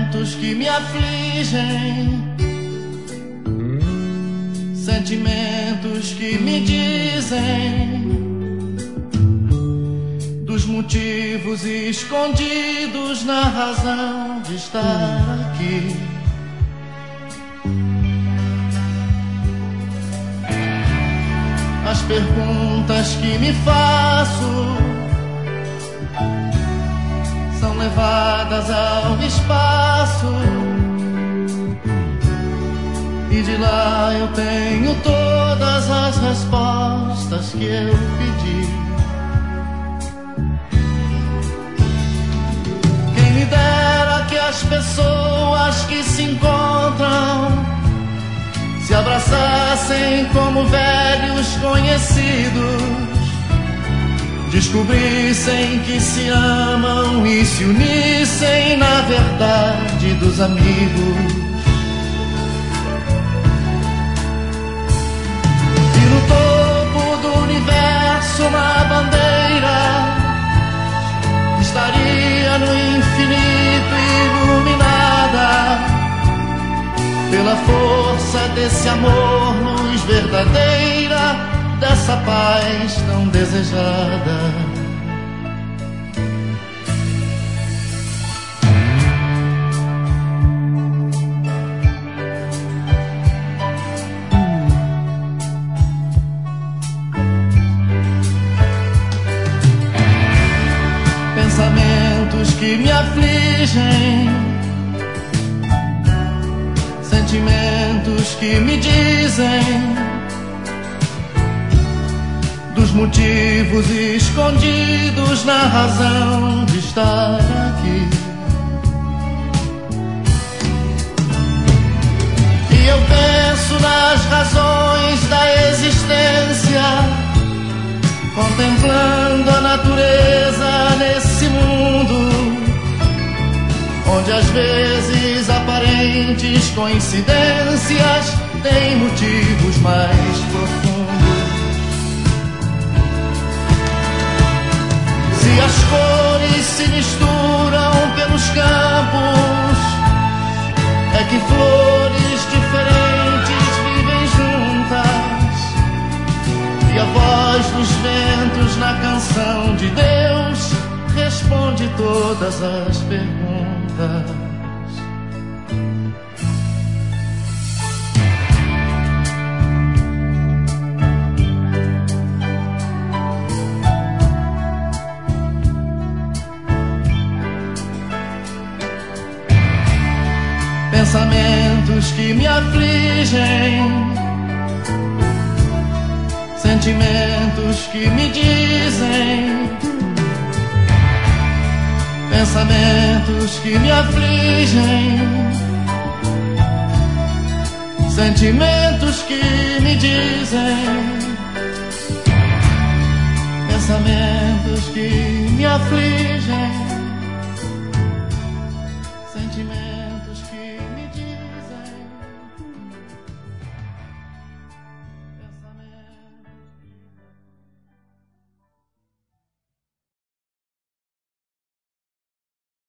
Pensamentos que me afligem, sentimentos que me dizem dos motivos escondidos na razão de estar aqui. As perguntas que me faço são levadas ao espaço, e de lá eu tenho todas as respostas que eu pedi. Quem me dera que as pessoas que se encontram se abraçassem como velhos conhecidos, descobrissem que se amam e se unissem na verdade dos amigos. E no topo do universo uma bandeira estaria no infinito iluminada pela força desse amor, luz verdadeira, dessa paz tão desejada. Pensamentos que me afligem, sentimentos que me dizem dos motivos escondidos na razão de estar aqui. E eu penso nas razões da existência, contemplando a natureza nesse mundo, onde às vezes aparentes coincidências têm motivos mais profundos. Se as cores se misturam pelos campos, é que flores diferentes vivem juntas, e a voz dos ventos na canção de Deus responde todas as perguntas. Pensamentos que me afligem, sentimentos que me dizem, pensamentos que me afligem, sentimentos que me dizem, pensamentos que me afligem.